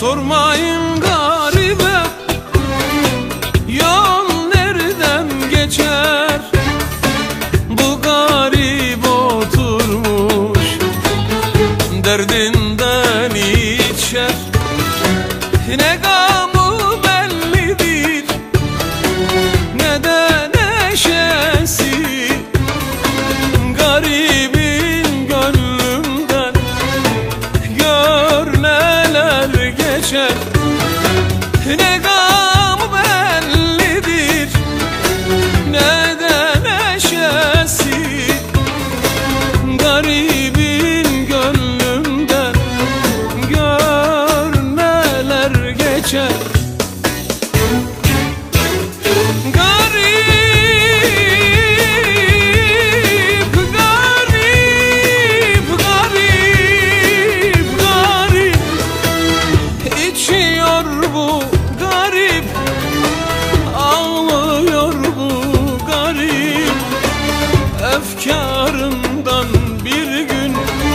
Sormayın garibe, yol nereden geçer? Bu garip oturmuş, derdinden içer. Ne gamı bellidir, ne de neşesi. Garibin gönlümden gör neler geçer. Ne gamı bellidir, ne de neşesi. Garibin gönlümden gör neler geçer. Bu garip ağlıyor, bu garip efkarından bir gün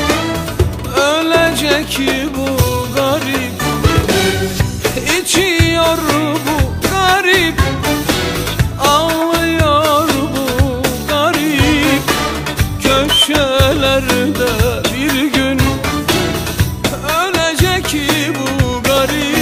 ölecek. Bu garip içiyor, bu garip ağlıyor, bu garip köşelerde bir gün ölecek. Bu garip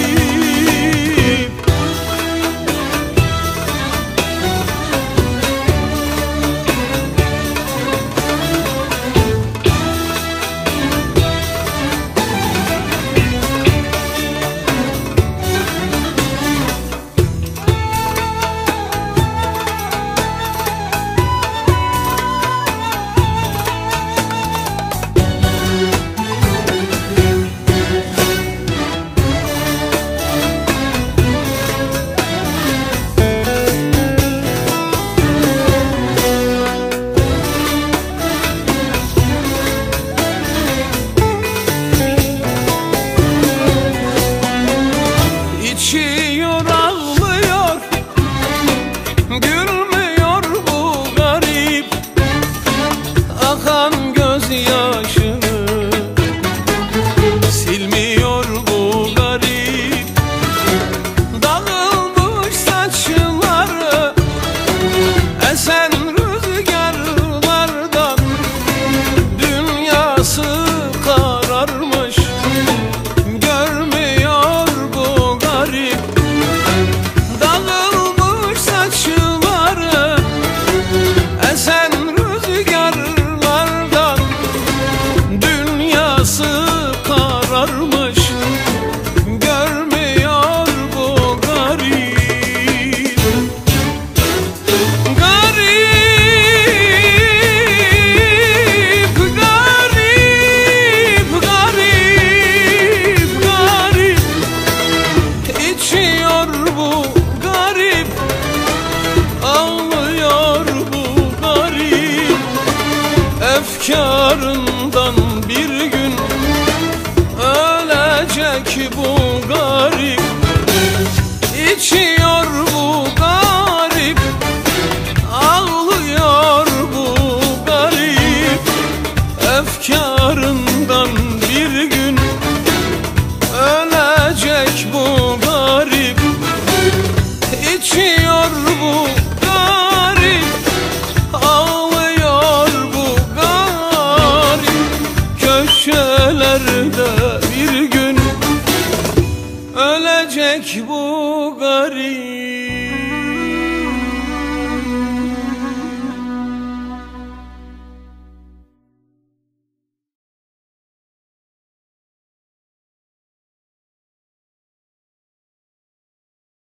İçiyor, ağlıyor, gülmüyor bu garip. Akan gözyaşını silmiyor bu garip. Dağılmış saçları esen rüzgarlardan dünyası kararmış. Görmüyor bu garip. Dağılmış saçları esen rüzgarlardan dünyası kararmış. Görmüyor bu garip. Garip, garip, garip, garip içiyor bu garip ağlıyor, bu garip efkarından bir gün ölecek. Bu garip içiyor, bu garip ağlıyor, bu garip efkarından bir gün ölecek. Bu garip içiyor, bu garip ağlıyor, bu garip köşelerde bir gün ölecek. Bu garip.